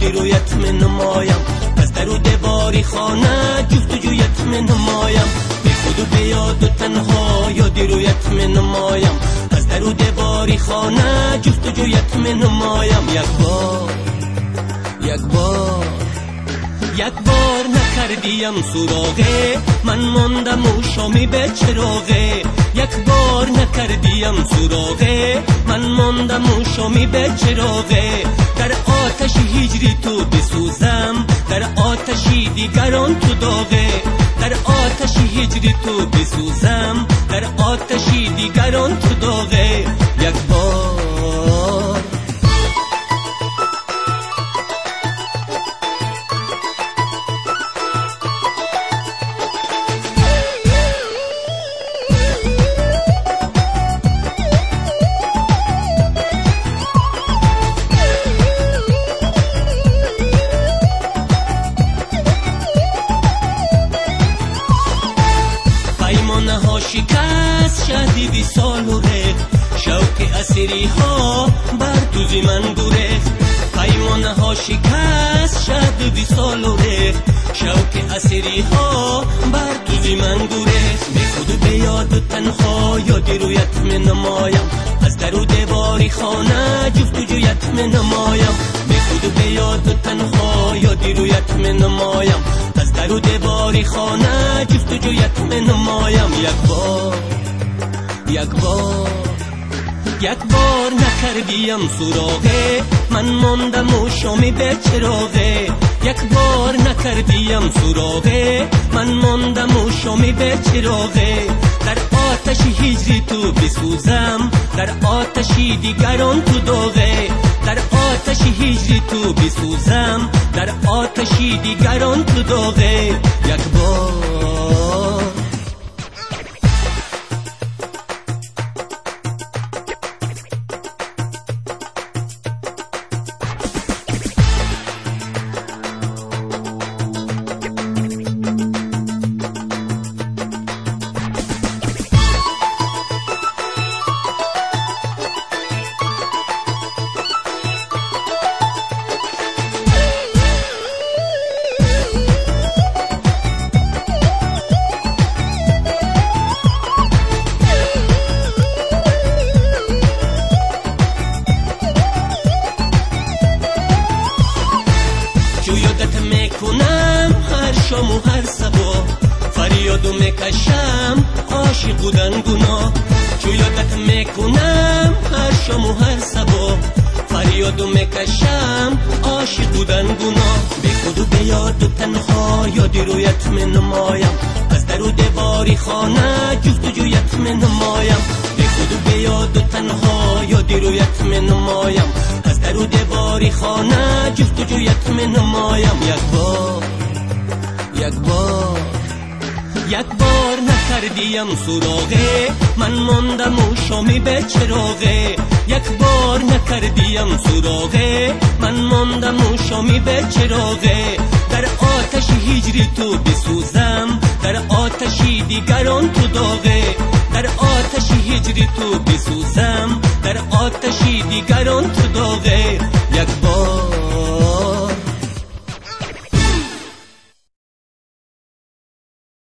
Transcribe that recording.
رویت می نمایم، از در و دیواری خانه جفتجویت می نمایم، بی خود و به یاد و تنها یاد رویت می نمایم، از در و دیواری خانه جفتجویت می نمایم. یک بار نکردیم سراغه، من ماندم و شامی به چراغه. یک بار نکردیم سراغه، من ماندم و شامی به چراغه. در آتش هجری تو بسوزم، در آتشی دیگران تو داغه. در آتش هجری تو بسوزم، در آتشی دیگران تو داغه. یک بار شکست شدید وصال و ریخت، شوق اسیری ها بر دوز من گریخت. پیمانه ها شکست شد وصال و ریخت، شوق اسیری ها بر دوز من گریخت. به خود و به یاد و تنها یاد رویت می نمایم، از در و دیواری خانه جفتجویت می نمایم. به خود و به یاد و تنها یاد رویت می نمایم، از در و دیواری خانه جفتجویت می نمایم. یک بار نکردیم سراغه، من ماندم و شامی به چراغه. یک بار نکردیم سراغه، من ماندم و شامی به چراغه. در آتش هجری تو بسوزم، در آتشی دیگران تو داغه. در آتش هجری تو بسوزم، در آتشی دیگران تو داغه. یک بار میکنم هر شام و هر صبح، فریادو میکشم عاشق بودن گناه. چو یادت میکنم هر شام و هر صبح، فریادو میکشم عاشق بودن گناه. به خود و به یاد و تنها یاد رویت می نمایم، از در و دیواری خانه جفتجویت می نمایم. به خود و به یاد و تنها یاد رویت می نمایم، از در و دیواری خانه جفتجویت می نمایم. یک بار نکردیم سراغه، من ماندم و شامی به چراغه. یک بار نکردیم سراغه، من ماندم و شامی به چراغه. در آتش هجری تو بسوزم، در آتشی دیگران تو داغه. در آتش هجری تو بسوزم، در آتشی دیگران تو داغه. یک بار